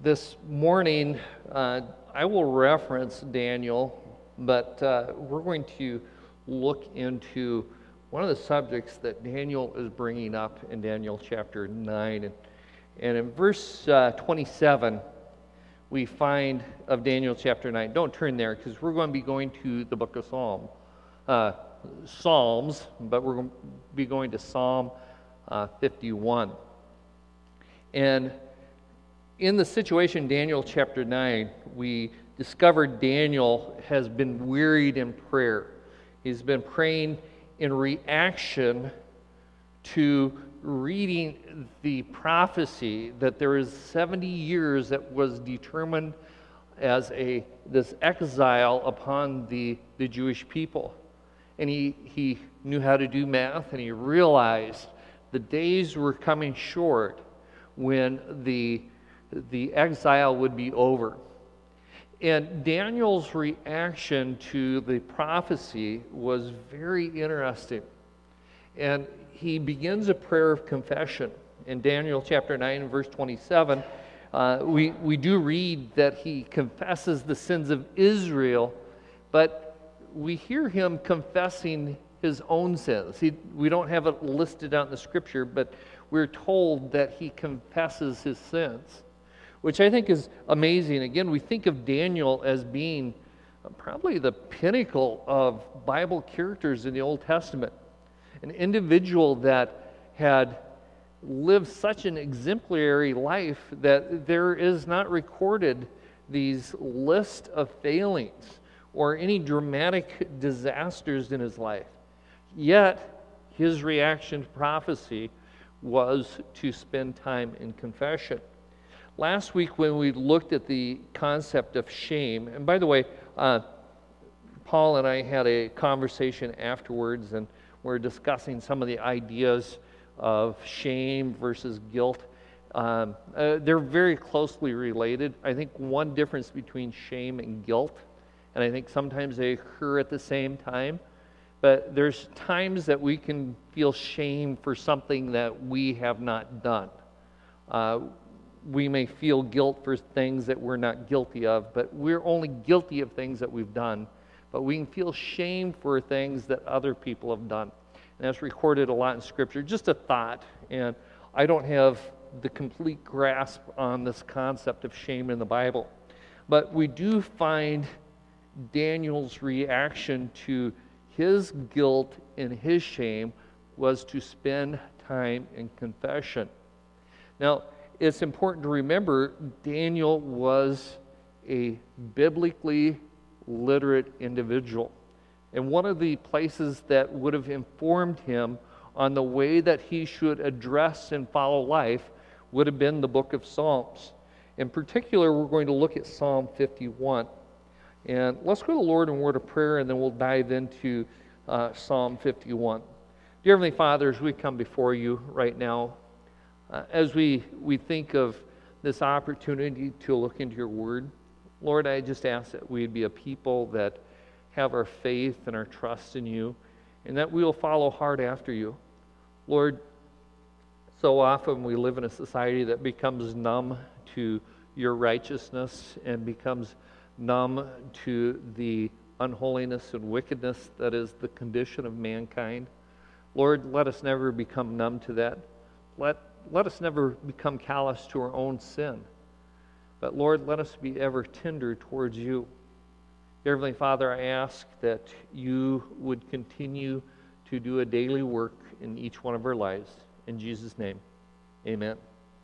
This morning, I will reference Daniel, but we're going to look into one of the subjects that Daniel is bringing up in Daniel chapter 9. And in verse 27, we find of Daniel chapter 9. Don't turn there, because we're going to be going to the book of Psalms, but we're going to be going to Psalm 51. And in the situation, Daniel chapter 9, we discovered Daniel has been wearied in prayer. He's been praying in reaction to reading the prophecy that there is 70 years that was determined as this exile upon the Jewish people. And he knew how to do math, and he realized the days were coming short when the exile would be over. And Daniel's reaction to the prophecy was very interesting. And he begins a prayer of confession. In Daniel chapter 9, verse 27, we do read that he confesses the sins of Israel, but we hear him confessing his own sins. We don't have it listed out in the scripture, but we're told that he confesses his sins, which I think is amazing. Again, we think of Daniel as being probably the pinnacle of Bible characters in the Old Testament, an individual that had lived such an exemplary life that there is not recorded these list of failings or any dramatic disasters in his life. Yet, his reaction to prophecy was to spend time in confession. Last week when we looked at the concept of shame, and by the way, Paul and I had a conversation afterwards, and we're discussing some of the ideas of shame versus guilt. They're very closely related. I think one difference between shame and guilt, and I think sometimes they occur at the same time, but there's times that we can feel shame for something that we have not done. We may feel guilt for things that we're not guilty of, but we're only guilty of things that we've done. But we can feel shame for things that other people have done. And that's recorded a lot in Scripture. Just a thought, and I don't have the complete grasp on this concept of shame in the Bible. But we do find Daniel's reaction to his guilt and his shame was to spend time in confession. Now, it's important to remember Daniel was a biblically literate individual. And one of the places that would have informed him on the way that he should address and follow life would have been the book of Psalms. In particular, we're going to look at Psalm 51. And let's go to the Lord in word of prayer, and then we'll dive into Psalm 51. Dear Heavenly Father, as we come before you right now, as we think of this opportunity to look into your word, Lord, I just ask that we'd be a people that have our faith and our trust in you, and that we will follow hard after you. Lord, so often we live in a society that becomes numb to your righteousness and becomes numb to the unholiness and wickedness that is the condition of mankind. Lord, let us never become numb to that. Let us never become callous to our own sin. But Lord, let us be ever tender towards you. Dear Heavenly Father, I ask that you would continue to do a daily work in each one of our lives. In Jesus' name, amen.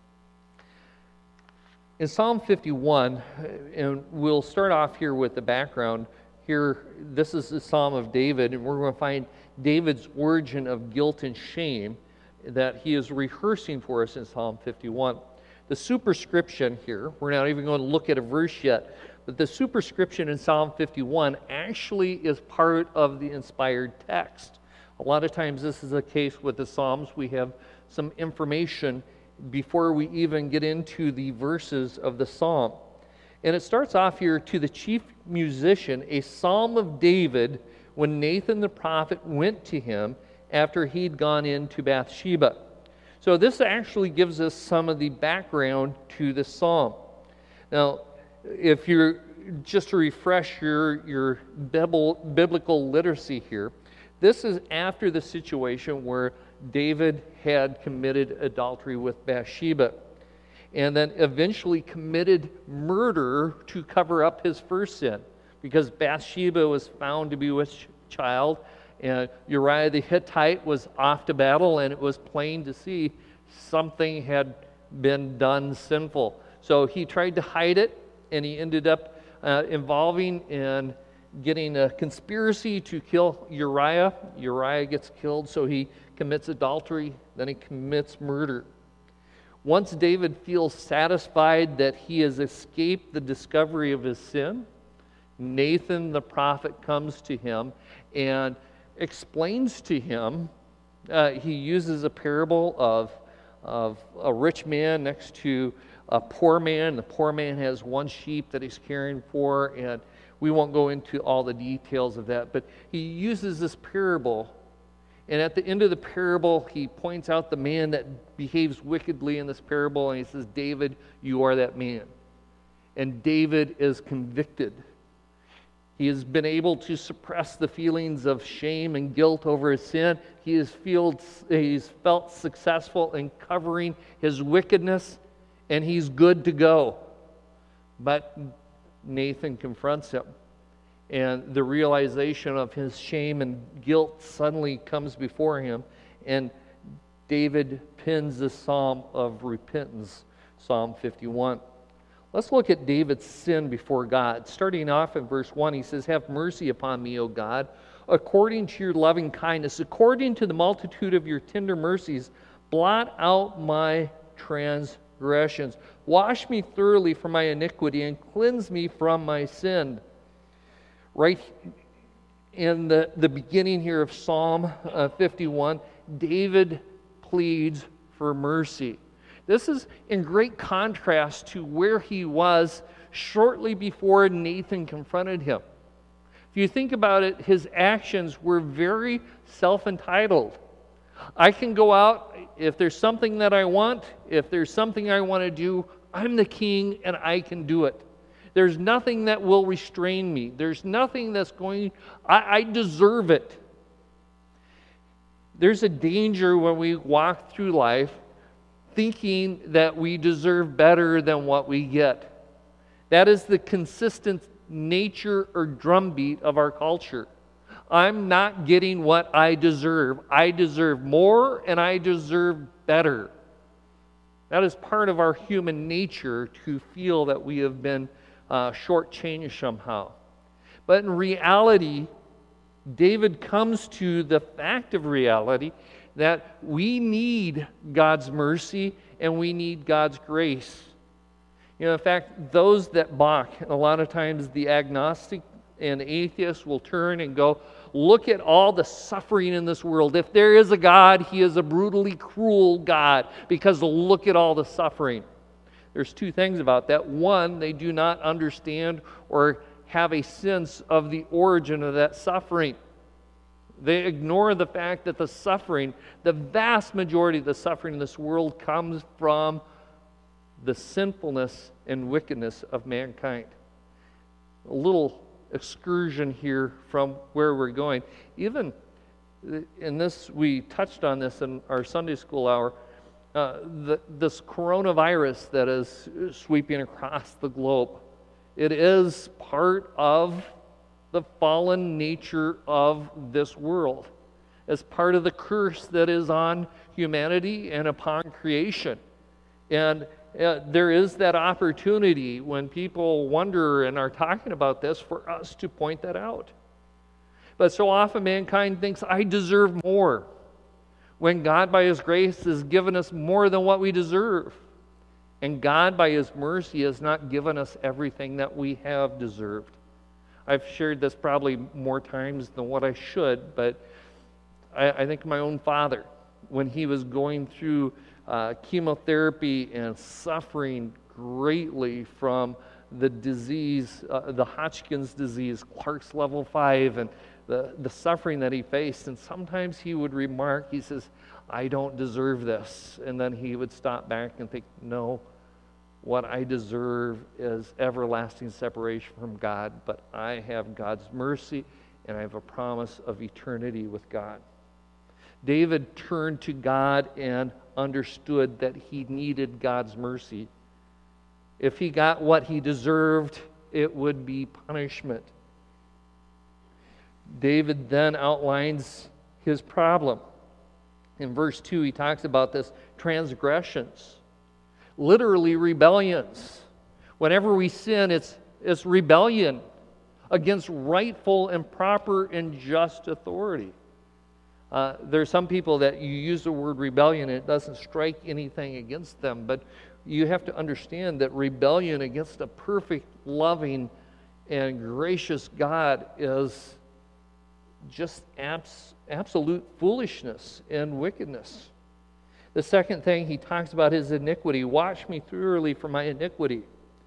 In Psalm 51, and we'll start off here with the background. Here, this is the Psalm of David, and we're going to find David's origin of guilt and shame that he is rehearsing for us in Psalm 51. The superscription here, we're not even going to look at a verse yet, but the superscription in Psalm 51 actually is part of the inspired text. A lot of times this is the case with the Psalms. We have some information before we even get into the verses of the psalm. And it starts off here, to the chief musician, a psalm of David, when Nathan the prophet went to him after he'd gone into Bathsheba. So this actually gives us some of the background to the psalm. Now, if you're just to refresh your biblical literacy here, this is after the situation where David had committed adultery with Bathsheba and then eventually committed murder to cover up his first sin, because Bathsheba was found to be with child, and Uriah the Hittite was off to battle, and it was plain to see something had been done sinful. So he tried to hide it, and he ended up involving in getting a conspiracy to kill Uriah. Uriah gets killed, so he commits adultery, then he commits murder. Once David feels satisfied that he has escaped the discovery of his sin, Nathan the prophet comes to him and explains to him, he uses a parable of a rich man next to a poor man. The poor man has one sheep that he's caring for, and we won't go into all the details of that, but he uses this parable, and at the end of the parable, he points out the man that behaves wickedly in this parable, and he says, David, you are that man. And David is convicted. He has been able to suppress the feelings of shame and guilt over his sin. He's felt successful in covering his wickedness, and he's good to go. But Nathan confronts him, and the realization of his shame and guilt suddenly comes before him, and David pins the psalm of repentance, Psalm 51. Let's look at David's sin before God. Starting off in verse 1, he says, "Have mercy upon me, O God, according to your loving kindness, according to the multitude of your tender mercies, blot out my transgressions. Wash me thoroughly from my iniquity and cleanse me from my sin." Right in the beginning here of Psalm 51, David pleads for mercy. This is in great contrast to where he was shortly before Nathan confronted him. If you think about it, his actions were very self-entitled. I can go out, if there's something that I want, if there's something I want to do, I'm the king and I can do it. There's nothing that will restrain me. There's nothing that's I deserve it. There's a danger when we walk through life thinking that we deserve better than what we get. That is the consistent nature or drumbeat of our culture. I'm not getting what I deserve. I deserve more and I deserve better. That is part of our human nature, to feel that we have been shortchanged somehow. But in reality, David comes to the fact of reality that we need God's mercy and we need God's grace. You know, in fact, those that balk, a lot of times the agnostic and atheist will turn and go, look at all the suffering in this world. If there is a God, he is a brutally cruel God, because look at all the suffering. There's two things about that. One, they do not understand or have a sense of the origin of that suffering. They ignore the fact that the suffering, the vast majority of the suffering in this world, comes from the sinfulness and wickedness of mankind. A little excursion here from where we're going. Even in this, we touched on this in our Sunday school hour, this coronavirus that is sweeping across the globe. It is part of the fallen nature of this world. It's part of the curse that is on humanity and upon creation. And there is that opportunity when people wonder and are talking about this for us to point that out. But so often mankind thinks, I deserve more, when God by his grace has given us more than what we deserve. And God by his mercy has not given us everything that we have deserved. I've shared this probably more times than what I should, but I think my own father, when he was going through chemotherapy and suffering greatly from the disease, the Hodgkin's disease, Clark's level 5, and the suffering that he faced. And sometimes he would remark, he says, I don't deserve this. And then he would stop back and think, no, What I deserve is everlasting separation from God, but I have God's mercy, and I have a promise of eternity with God. David turned to God and understood that he needed God's mercy. If he got what he deserved, it would be punishment. David then outlines his problem. In verse 2, he talks about this transgressions, literally rebellions. Whenever we sin, it's rebellion against rightful and proper and just authority. There are some people that you use the word rebellion and it doesn't strike anything against them, but you have to understand that rebellion against a perfect, loving, and gracious God is just absolute foolishness and wickedness. The second thing he talks about is iniquity. Wash me thoroughly from my iniquity.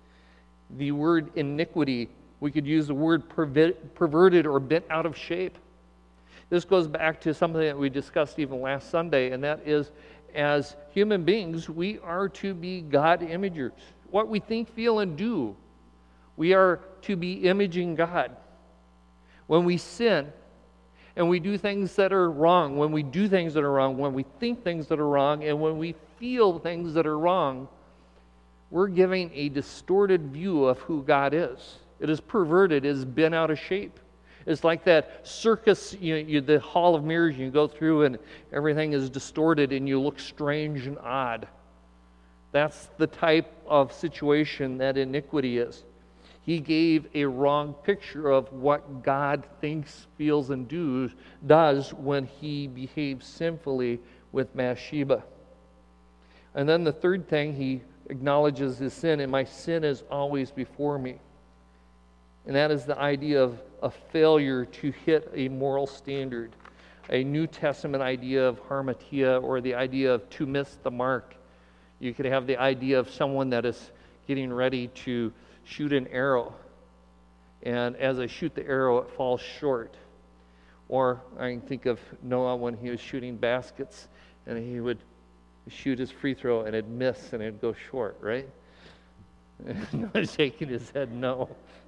The word iniquity, we could use the word perverted or bent out of shape. This goes back to something that we discussed even last Sunday, and that is, as human beings, we are to be God imagers. What we think, feel, and do, we are to be imaging God. When we sin and we do things that are wrong, when we do things that are wrong, when we think things that are wrong, and when we feel things that are wrong, we're giving a distorted view of who God is. It is perverted, it is bent out of shape. It's like that circus, the hall of mirrors, you go through and everything is distorted and you look strange and odd. That's the type of situation that iniquity is. He gave a wrong picture of what God thinks, feels, and does when he behaves sinfully with Bathsheba. And then the third thing, he acknowledges his sin, and my sin is always before me. And that is the idea of a failure to hit a moral standard, a New Testament idea of harmatia, or the idea of to miss the mark. You could have the idea of someone that is getting ready to shoot an arrow, and as I shoot the arrow, it falls short. Or I can think of Noah when he was shooting baskets, and he would shoot his free throw, and it'd miss, and it'd go short, right? Noah's shaking his head no.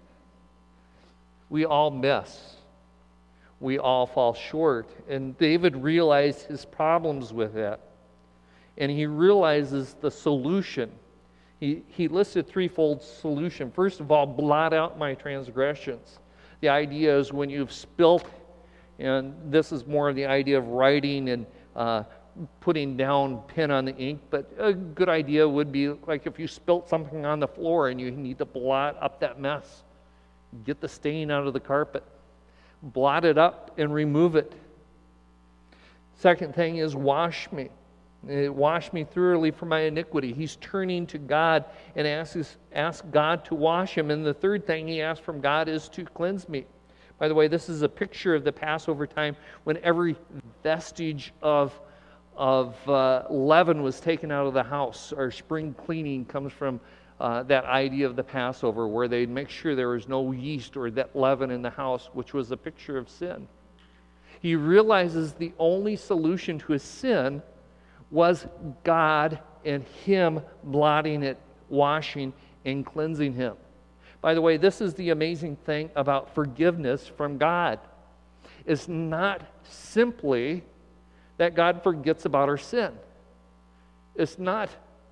We all miss. We all fall short. And David realized his problems with that. And he realizes the solution. He listed threefold solution. First of all, blot out my transgressions. The idea is when you've spilt, and this is more of the idea of writing and putting down pen on the ink, but a good idea would be like if you spilt something on the floor and you need to blot up that mess. Get the stain out of the carpet. Blot it up and remove it. Second thing is wash me. Wash me thoroughly from my iniquity. He's turning to God and asks God to wash him. And the third thing he asks from God is to cleanse me. By the way, this is a picture of the Passover time when every vestige of leaven was taken out of the house. Our spring cleaning comes from that idea of the Passover, where they'd make sure there was no yeast or that leaven in the house, which was a picture of sin. He realizes the only solution to his sin was God and him blotting it, washing, and cleansing him. By the way, this is the amazing thing about forgiveness from God. It's not simply that God forgets about our sin. It's not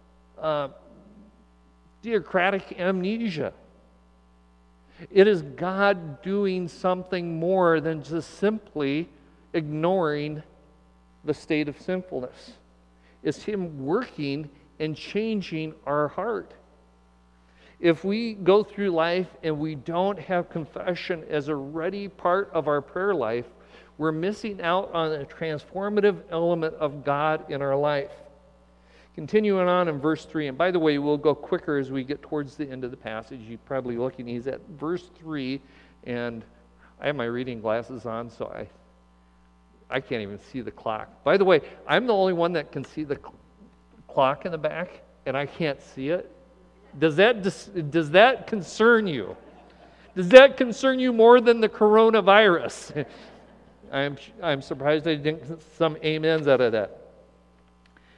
theocratic amnesia. It is God doing something more than just simply ignoring the state of sinfulness. It's him working and changing our heart. If we go through life and we don't have confession as a ready part of our prayer life, we're missing out on a transformative element of God in our life. Continuing on in verse 3, and by the way, we'll go quicker as we get towards the end of the passage. You're probably looking, he's at verse 3, and I have my reading glasses on, so I can't even see the clock. By the way, I'm the only one that can see the clock in the back, and I can't see it. Does that concern you? Does that concern you more than the coronavirus? I'm surprised I didn't get some amens out of that.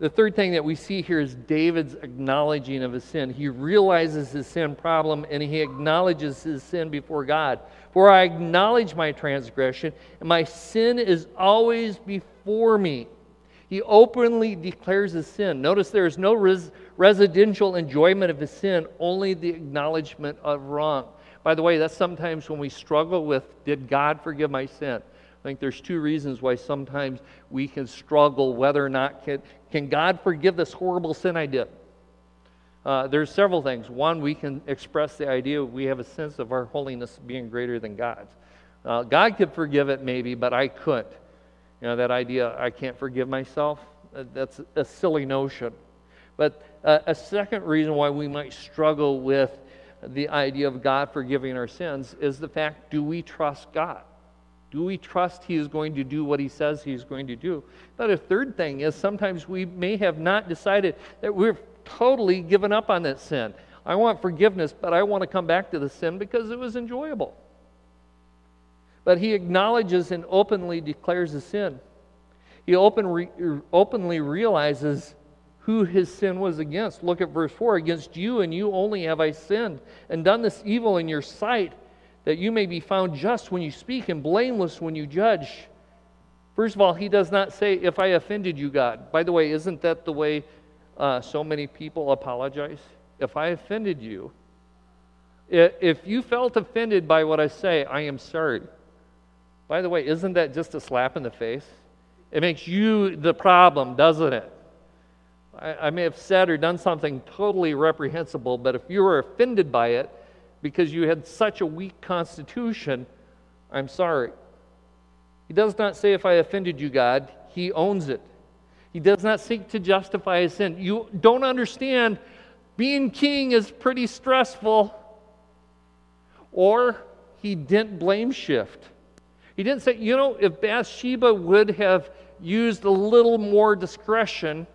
The third thing that we see here is David's acknowledging of his sin. He realizes his sin problem and he acknowledges his sin before God. For I acknowledge my transgression, and my sin is always before me. He openly declares his sin. Notice there is no residential enjoyment of his sin, only the acknowledgement of wrong. By the way, that's sometimes when we struggle with, did God forgive my sin? I think there's two reasons why sometimes we can struggle whether or not can God forgive this horrible sin I did. There's several things. One, we can express the idea we have a sense of our holiness being greater than God's. God could forgive it maybe, but I couldn't. That idea, I can't forgive myself, that's a silly notion. But a second reason why we might struggle with the idea of God forgiving our sins is the fact, do we trust God? Do we trust He is going to do what He says He is going to do? But a third thing is sometimes we may have not decided that we've totally given up on that sin. I want forgiveness, but I want to come back to the sin because it was enjoyable. But he acknowledges and openly declares his sin. He openly realizes who his sin was against. Look at verse 4. Against you and you only have I sinned, and done this evil in your sight, that you may be found just when you speak and blameless when you judge. First of all, he does not say, if I offended you, God. By the way, isn't that the way so many people apologize? If I offended you, if you felt offended by what I say, I am sorry. By the way, isn't that just a slap in the face? It makes you the problem, doesn't it? I may have said or done something totally reprehensible, but if you were offended by it because you had such a weak constitution, I'm sorry. He does not say, if I offended you, God. He owns it. He does not seek to justify his sin. You don't understand, being king is pretty stressful. Or he didn't blame shift. He didn't say, if Bathsheba would have used a little more discretion.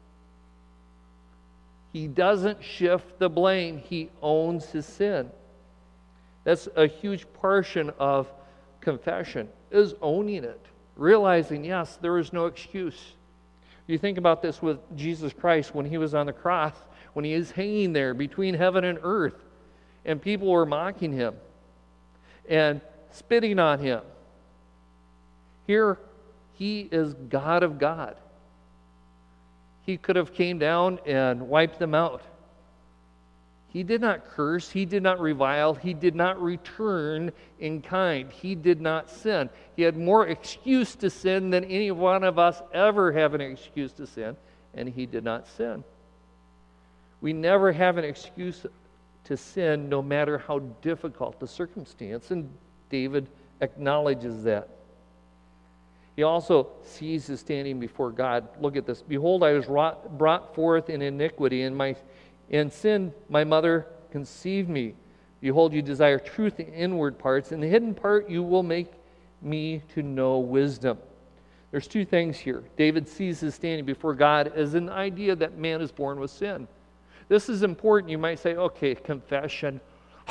He doesn't shift the blame. He owns his sin. That's a huge portion of confession, is owning it. Realizing, yes, there is no excuse. You think about this with Jesus Christ when he was on the cross, when he is hanging there between heaven and earth, and people were mocking him and spitting on him. Here, he is God of God. He could have came down and wiped them out. He did not curse. He did not revile. He did not return in kind. He did not sin. He had more excuse to sin than any one of us ever have an excuse to sin, and he did not sin. We never have an excuse to sin, no matter how difficult the circumstance, and David acknowledges that. He also sees his standing before God. Look at this. Behold, I was brought forth in iniquity, and in sin my mother conceived me. Behold, you desire truth in inward parts. In the hidden part you will make me to know wisdom. There's two things here. David sees his standing before God as an idea that man is born with sin. This is important. You might say, okay, confession.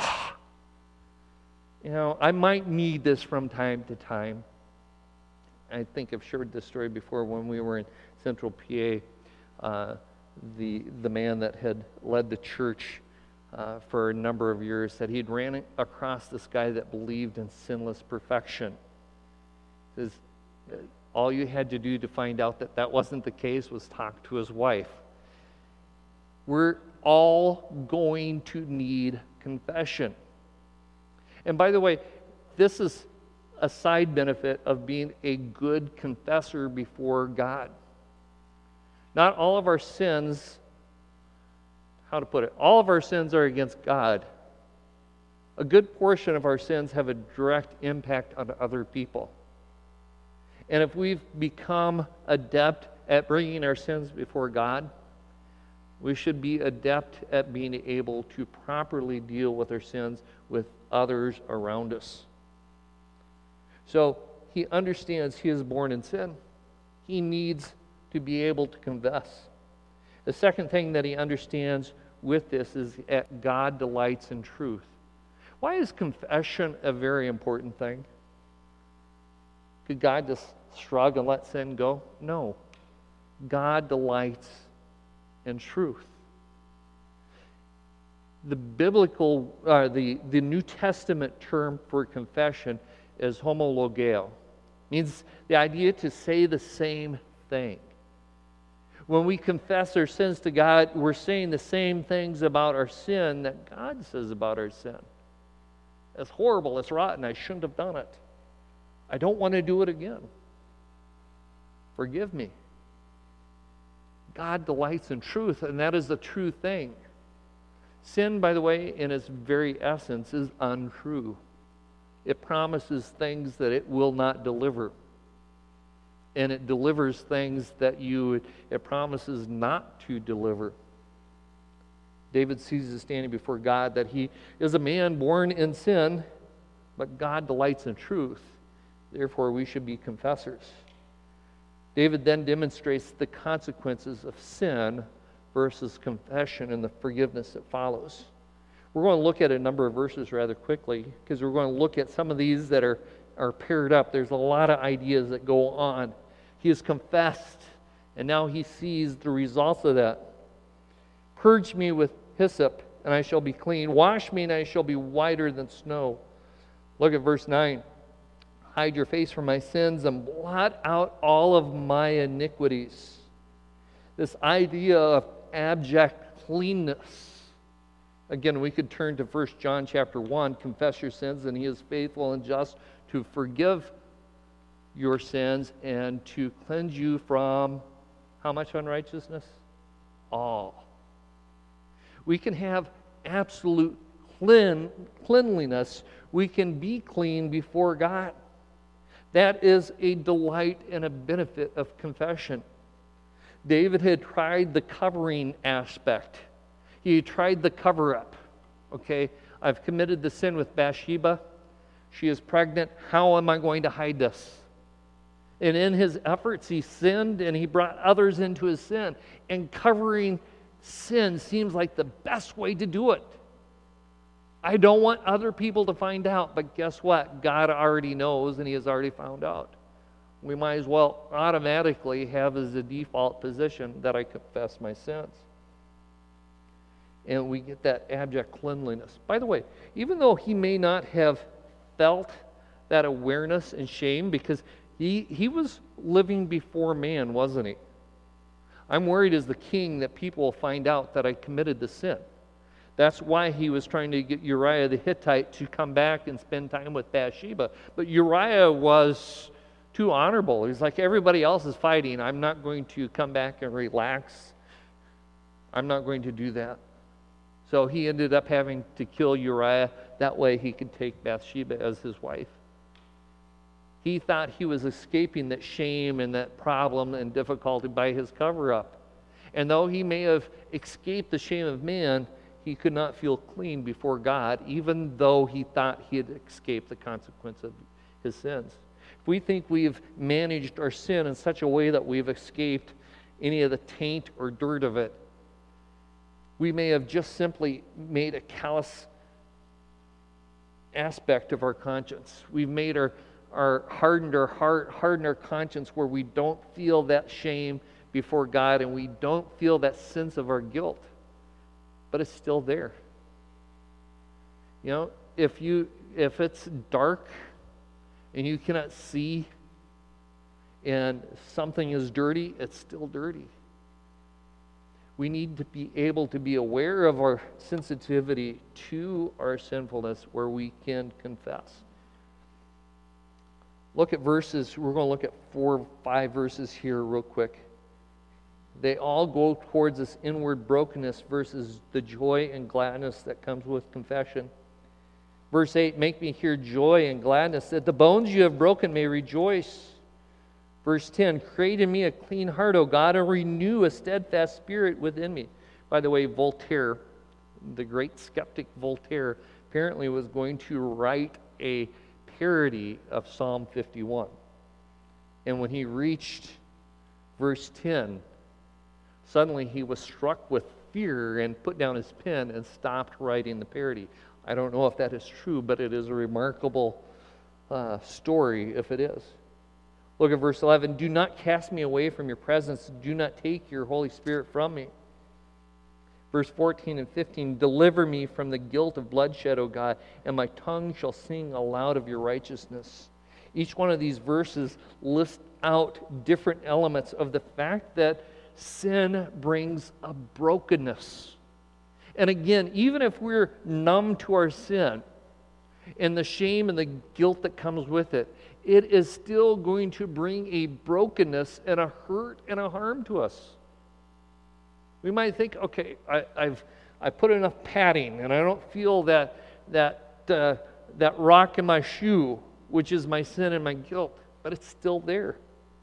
I might need this from time to time. I think I've shared this story before when we were in Central PA. The man that had led the church for a number of years said he'd ran across this guy that believed in sinless perfection. He says, all you had to do to find out that that wasn't the case was talk to his wife. We're all going to need confession. And by the way, this is a side benefit of being a good confessor before God. Not all of our sins, all of our sins are against God. A good portion of our sins have a direct impact on other people. And if we've become adept at bringing our sins before God, we should be adept at being able to properly deal with our sins with others around us. So he understands he is born in sin. He needs to be able to confess. The second thing that he understands with this is that God delights in truth. Why is confession a very important thing? Could God just shrug and let sin go? No. God delights in truth. The biblical, the New Testament term for confession is homologeo. Means the idea to say the same thing. When we confess our sins to God, we're saying the same things about our sin that God says about our sin. It's horrible, it's rotten, I shouldn't have done it. I don't want to do it again. Forgive me. God delights in truth, and that is the true thing. Sin, by the way, in its very essence, is untrue. It promises things that it will not deliver. And it delivers things that it promises not to deliver. David sees us standing before God that he is a man born in sin, but God delights in truth. Therefore, we should be confessors. David then demonstrates the consequences of sin versus confession and the forgiveness that follows. We're going to look at a number of verses rather quickly because we're going to look at some of these that are paired up. There's a lot of ideas that go on. He has confessed, and now he sees the results of that. Purge me with hyssop, and I shall be clean. Wash me, and I shall be whiter than snow. Look at verse 9. Hide your face from my sins and blot out all of my iniquities. This idea of abject cleanness. Again, we could turn to 1 John chapter 1, confess your sins, and he is faithful and just to forgive your sins and to cleanse you from how much unrighteousness? All. We can have absolute cleanliness. We can be clean before God. That is a delight and a benefit of confession. David had tried the covering aspect. He had tried the cover-up. Okay, I've committed the sin with Bathsheba. She is pregnant. How am I going to hide this? And in his efforts, he sinned and he brought others into his sin. And covering sin seems like the best way to do it. I don't want other people to find out, but guess what? God already knows and he has already found out. We might as well automatically have as a default position that I confess my sins. And we get that abject cleanliness. By the way, even though he may not have felt that awareness and shame because he was living before man, wasn't he? I'm worried as the king that people will find out that I committed the sin. That's why he was trying to get Uriah the Hittite to come back and spend time with Bathsheba. But Uriah was too honorable. He's like, everybody else is fighting. I'm not going to come back and relax. I'm not going to do that. So he ended up having to kill Uriah. That way he could take Bathsheba as his wife. He thought he was escaping that shame and that problem and difficulty by his cover-up. And though he may have escaped the shame of man, he could not feel clean before God, even though he thought he had escaped the consequence of his sins. If we think we've managed our sin in such a way that we've escaped any of the taint or dirt of it, we may have just simply made a callous aspect of our conscience. We've made hardened our heart, hardened our conscience where we don't feel that shame before God and we don't feel that sense of our guilt. But it's still there. You know, if it's dark and you cannot see and something is dirty, it's still dirty. We need to be able to be aware of our sensitivity to our sinfulness where we can confess. Look at verses, we're going to look at 4 or 5 verses here real quick. They all go towards this inward brokenness versus the joy and gladness that comes with confession. Verse 8, make me hear joy and gladness, that the bones you have broken may rejoice. Verse 10, create in me a clean heart, O God, and renew a steadfast spirit within me. By the way, Voltaire, the great skeptic Voltaire, apparently was going to write a parody of Psalm 51. And when he reached verse 10, suddenly he was struck with fear and put down his pen and stopped writing the parody. I don't know if that is true, but it is a remarkable story if it is. Look at verse 11. Do not cast me away from your presence. Do not take your Holy Spirit from me. Verse 14 and 15, deliver me from the guilt of bloodshed, O God, and my tongue shall sing aloud of your righteousness. Each one of these verses lists out different elements of the fact that sin brings a brokenness. And again, even if we're numb to our sin and the shame and the guilt that comes with it, it is still going to bring a brokenness and a hurt and a harm to us. We might think, okay, I put enough padding, and I don't feel that rock in my shoe, which is my sin and my guilt, but it's still there.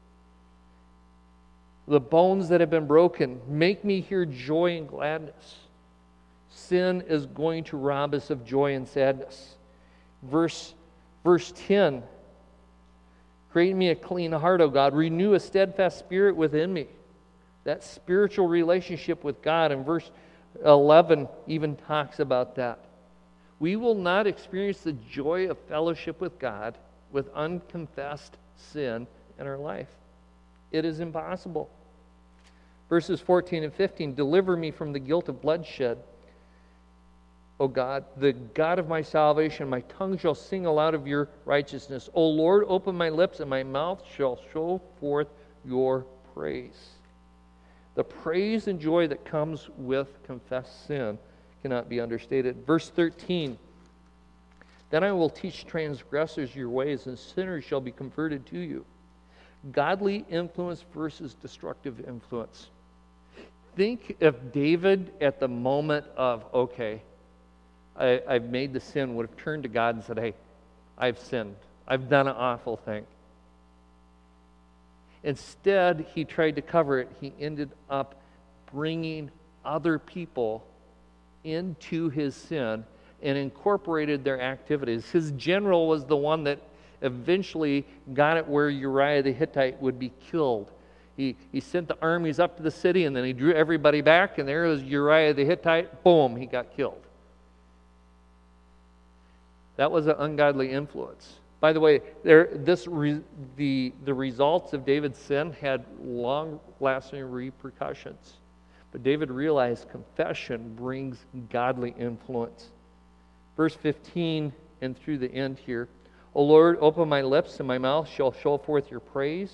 The bones that have been broken make me hear joy and gladness. Sin is going to rob us of joy and sadness. Verse 10, create me a clean heart, O God. Renew a steadfast spirit within me. That spiritual relationship with God. And verse 11 even talks about that. We will not experience the joy of fellowship with God with unconfessed sin in our life. It is impossible. Verses 14 and 15, deliver me from the guilt of bloodshed, O God, the God of my salvation. My tongue shall sing aloud of your righteousness. O Lord, open my lips, and my mouth shall show forth your praise. The praise and joy that comes with confessed sin cannot be understated. Verse 13, then I will teach transgressors your ways, and sinners shall be converted to you. Godly influence versus destructive influence. Think if David at the moment of, okay, I've made the sin, would have turned to God and said, hey, I've sinned. I've done an awful thing. Instead, he tried to cover it. He ended up bringing other people into his sin and incorporated their activities. His general was the one that eventually got it where Uriah the Hittite would be killed. He sent the armies up to the city, and then he drew everybody back, and there was Uriah the Hittite. Boom, he got killed. That was an ungodly influence. By the way, the results of David's sin had long-lasting repercussions. But David realized confession brings godly influence. Verse 15 and through the end here, O Lord, open my lips, and my mouth shall show forth your praise.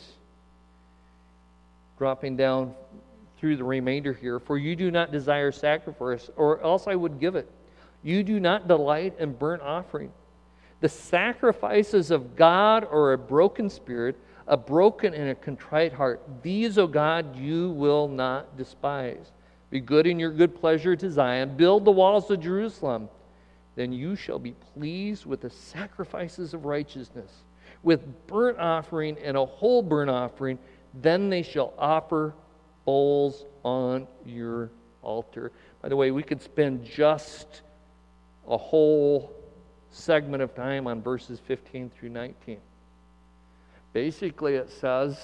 Dropping down through the remainder here, for you do not desire sacrifice, or else I would give it. You do not delight in burnt offering. The sacrifices of God are a broken spirit, a broken and a contrite heart. These, O God, you will not despise. Be good in your good pleasure to Zion. Build the walls of Jerusalem. Then you shall be pleased with the sacrifices of righteousness, with burnt offering and a whole burnt offering. Then they shall offer bowls on your altar. By the way, we could spend just a whole segment of time on verses 15 through 19. Basically, it says,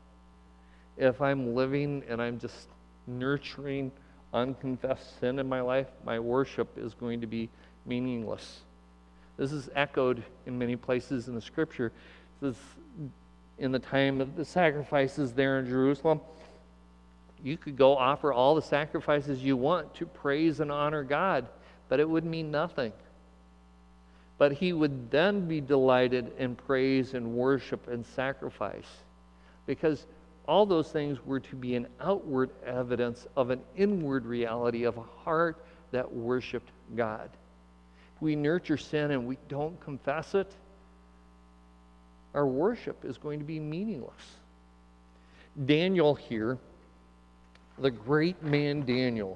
if I'm living and I'm just nurturing unconfessed sin in my life, my worship is going to be meaningless. This is echoed in many places in the Scripture. This is in the time of the sacrifices there in Jerusalem. You could go offer all the sacrifices you want to praise and honor God, but it would mean nothing. But he would then be delighted in praise and worship and sacrifice, because all those things were to be an outward evidence of an inward reality of a heart that worshiped God. If we nurture sin and we don't confess it, our worship is going to be meaningless. Daniel here, the great man Daniel,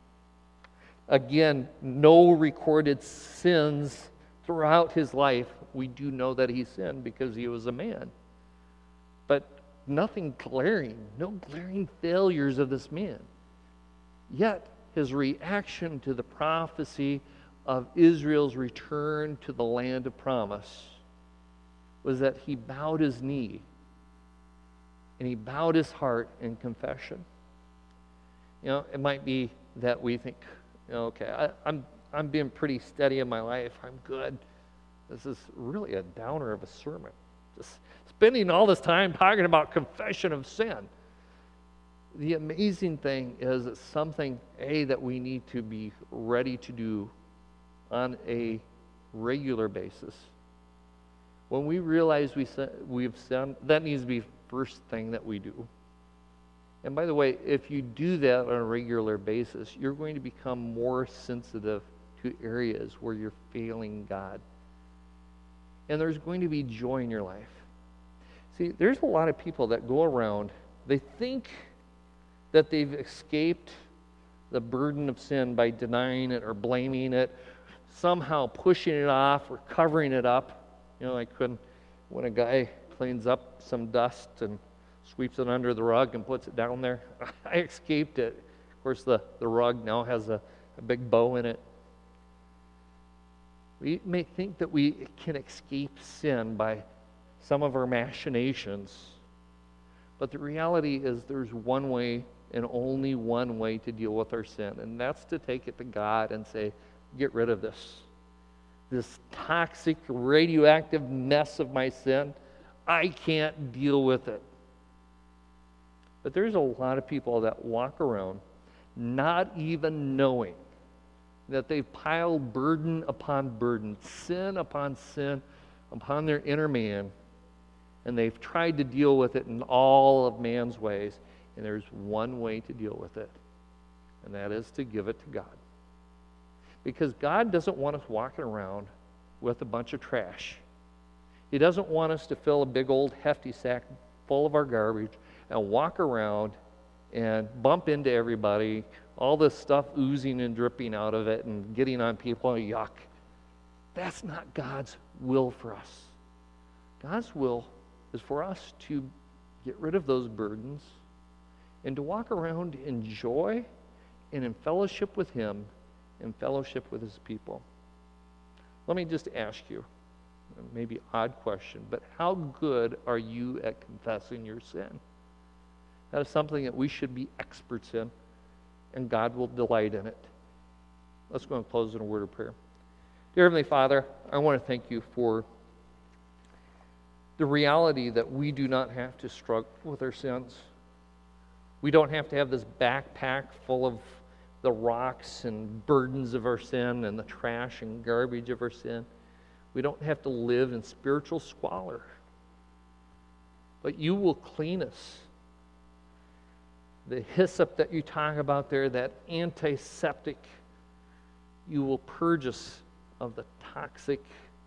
again, no recorded sins throughout his life. We do know that he sinned because he was a man. But nothing glaring, no glaring failures of this man. Yet his reaction to the prophecy of Israel's return to the land of promise was that he bowed his knee and he bowed his heart in confession. You know, it might be that we think, okay, I'm being pretty steady in my life. I'm good. This is really a downer of a sermon. Just spending all this time talking about confession of sin. The amazing thing is it's something, that we need to be ready to do on a regular basis. When we realize we've sinned, that needs to be the first thing that we do. And by the way, if you do that on a regular basis, you're going to become more sensitive to areas where you're failing God. And there's going to be joy in your life. See, there's a lot of people that go around, they think that they've escaped the burden of sin by denying it or blaming it, somehow pushing it off or covering it up. Like when a guy cleans up some dust and sweeps it under the rug and puts it down there. I escaped it. Of course, the rug now has a big bow in it. We may think that we can escape sin by some of our machinations, but the reality is there's one way and only one way to deal with our sin, and that's to take it to God and say, get rid of this toxic, radioactive mess of my sin. I can't deal with it. But there's a lot of people that walk around not even knowing that they've piled burden upon burden, sin upon their inner man, and they've tried to deal with it in all of man's ways. And there's one way to deal with it, and that is to give it to God. Because God doesn't want us walking around with a bunch of trash. He doesn't want us to fill a big old hefty sack full of our garbage and walk around and bump into everybody, all this stuff oozing and dripping out of it and getting on people, yuck. That's not God's will for us. God's will is for us to get rid of those burdens and to walk around in joy and in fellowship with Him and fellowship with His people. Let me just ask you, maybe odd question, but how good are you at confessing your sin? That is something that we should be experts in, and God will delight in it. Let's go and close in a word of prayer. Dear Heavenly Father, I want to thank you for the reality that we do not have to struggle with our sins. We don't have to have this backpack full of the rocks and burdens of our sin and the trash and garbage of our sin. We don't have to live in spiritual squalor. But you will clean us. The hyssop that you talk about there, that antiseptic, you will purge us of the toxic,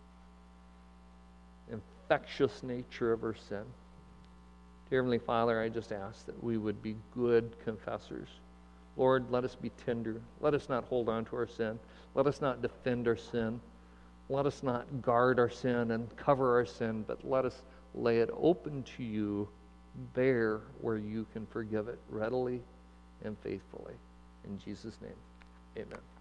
infectious nature of our sin. Dear Heavenly Father, I just ask that we would be good confessors. Lord, let us be tender. Let us not hold on to our sin. Let us not defend our sin. Let us not guard our sin and cover our sin, but let us lay it open to you, bare where you can forgive it readily and faithfully. In Jesus' name, amen.